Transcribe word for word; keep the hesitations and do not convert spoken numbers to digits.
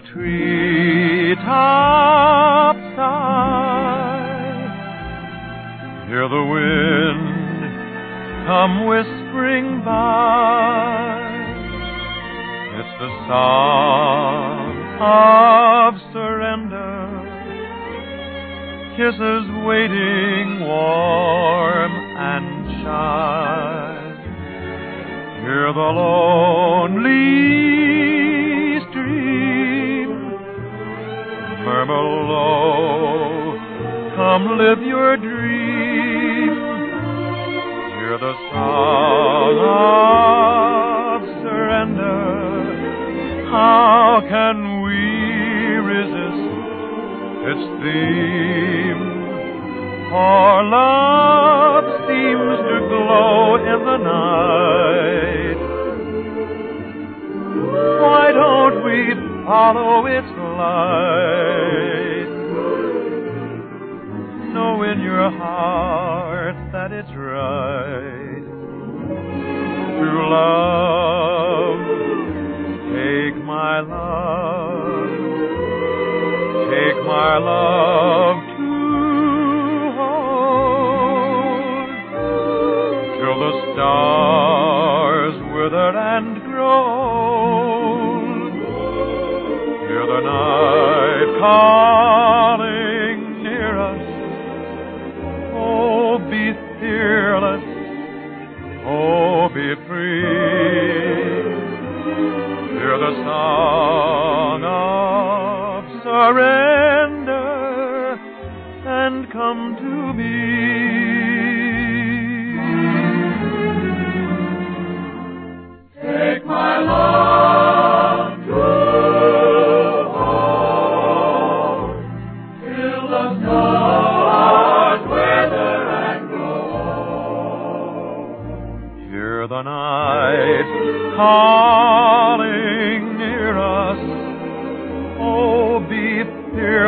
treetops sigh. Hear the wind come whispering by. It's the song of surrender, kisses waiting warm and shy. Hear the lonely stream murmur low, come live your dream. Hear the song of surrender, how can we resist its theme? For love seems to glow in the night. Why don't we follow its light? Know in your heart that it's right to love. Take my love, take my love to hold, till the stars wither and grow old. Hear the night calling near us. Oh, be fearless, oh, be free. Hear the song of surrender and come to me. Take my love to hold, till the stars wither and grow old. Hear the night calling near us. Oh, be fearless.